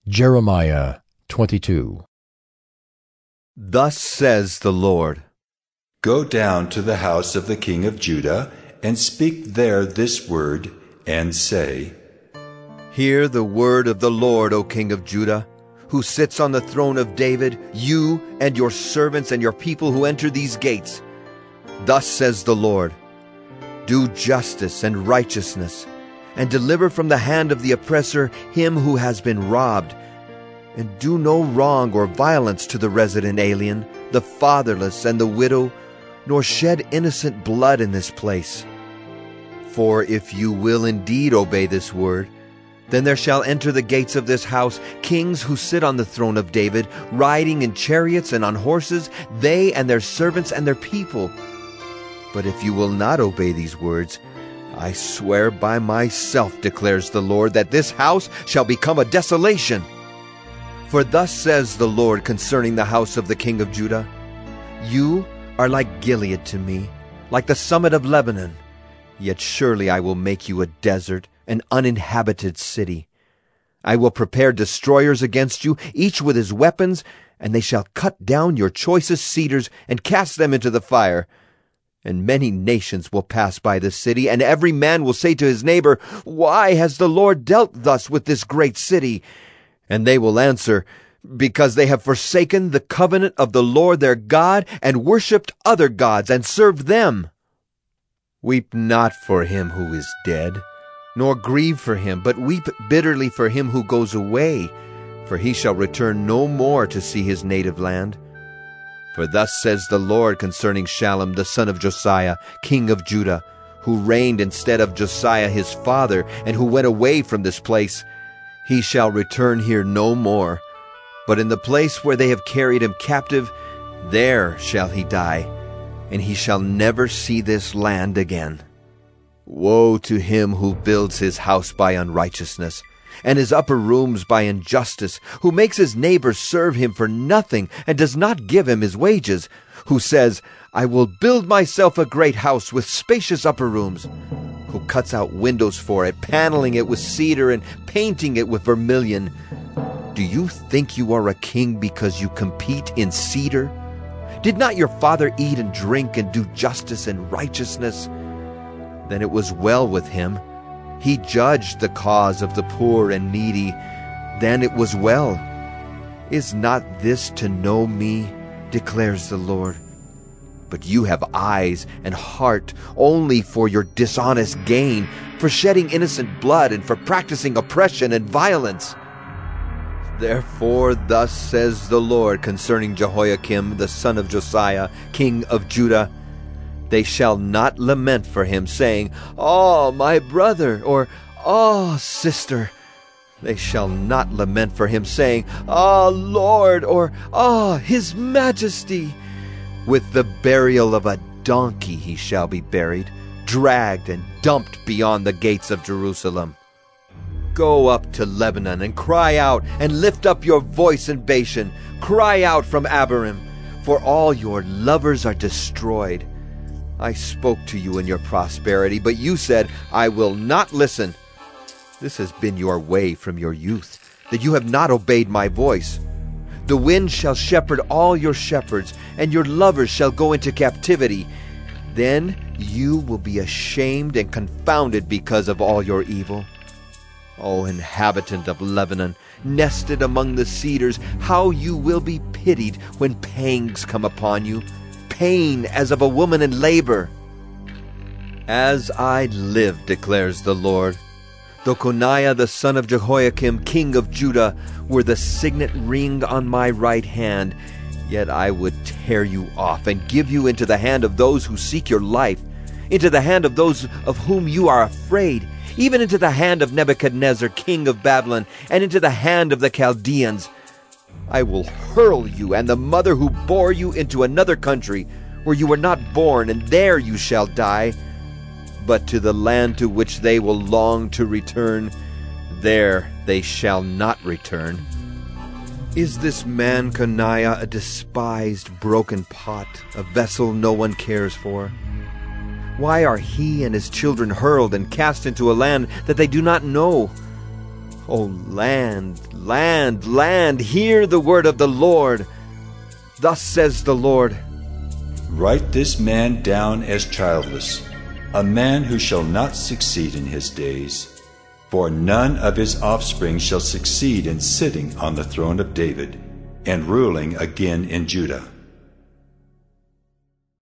Jeremiah 22. Thus says the Lord, Go down to the house of the king of Judah, and speak there this word, and say, Hear the word of the Lord, O King of Judah, who sits on the throne of David, you and your servants and your people who enter these gates. Thus says the Lord, Do justice and righteousness, and deliver from the hand of the oppressor him who has been robbed, and do no wrong or violence to the resident alien, the fatherless and the widow, nor shed innocent blood in this place. For if you will indeed obey this word, then there shall enter the gates of this house kings who sit on the throne of David, riding in chariots and on horses, they and their servants and their people. But if you will not obey these words, I swear by myself, declares the Lord, that this house shall become a desolation. For thus says the Lord concerning the house of the king of Judah, You are like Gilead to me, like the summit of Lebanon. Yet surely I will make you a desert, an uninhabited city. I will prepare destroyers against you, each with his weapons, and they shall cut down your choicest cedars and cast them into the fire. And many nations will pass by this city, and every man will say to his neighbor, Why has the Lord dealt thus with this great city? And they will answer, Because they have forsaken the covenant of the Lord their God, and worshipped other gods, and served them. Weep not for him who is dead, nor grieve for him, but weep bitterly for him who goes away, for he shall return no more to see his native land. For thus says the Lord concerning Shallum the son of Josiah, king of Judah, who reigned instead of Josiah his father, and who went away from this place, He shall return here no more, but in the place where they have carried him captive, there shall he die, and he shall never see this land again. Woe to him who builds his house by unrighteousness, and his upper rooms by injustice, who makes his neighbor serve him for nothing, and does not give him his wages, who says, I will build myself a great house with spacious upper rooms, who cuts out windows for it, paneling it with cedar and painting it with vermilion. Do you think you are a king because you compete in cedar? Did not your father eat and drink and do justice and righteousness? Then it was well with him. He judged the cause of the poor and needy. Then it was well. Is not this to know me, declares the Lord? But you have eyes and heart only for your dishonest gain, for shedding innocent blood and for practicing oppression and violence. Therefore thus says the Lord concerning Jehoiakim the son of Josiah, king of Judah, They shall not lament for him, saying, Oh, my brother, or Oh, sister. They shall not lament for him, saying, Ah, Lord, or Ah, his majesty. With the burial of a donkey he shall be buried, dragged and dumped beyond the gates of Jerusalem. Go up to Lebanon and cry out, and lift up your voice in Bashan. Cry out from Abarim, for all your lovers are destroyed. I spoke to you in your prosperity, but you said, I will not listen. This has been your way from your youth, that you have not obeyed my voice. The wind shall shepherd all your shepherds, and your lovers shall go into captivity. Then you will be ashamed and confounded because of all your evil. O inhabitant of Lebanon, nested among the cedars, how you will be pitied when pangs come upon you, pain as of a woman in labor. As I live, declares the Lord, though Coniah the son of Jehoiakim, king of Judah, were the signet ring on my right hand, yet I would tear you off and give you into the hand of those who seek your life, into the hand of those of whom you are afraid, even into the hand of Nebuchadnezzar, king of Babylon, and into the hand of the Chaldeans. I will hurl you and the mother who bore you into another country, where you were not born, and there you shall die. But to the land to which they will long to return, there they shall not return. Is this man Coniah a despised broken pot, a vessel no one cares for? Why are he and his children hurled and cast into a land that they do not know? O land, land, land, hear the word of the Lord. Thus says the Lord, Write this man down as childless, a man who shall not succeed in his days. For none of his offspring shall succeed in sitting on the throne of David and ruling again in Judah.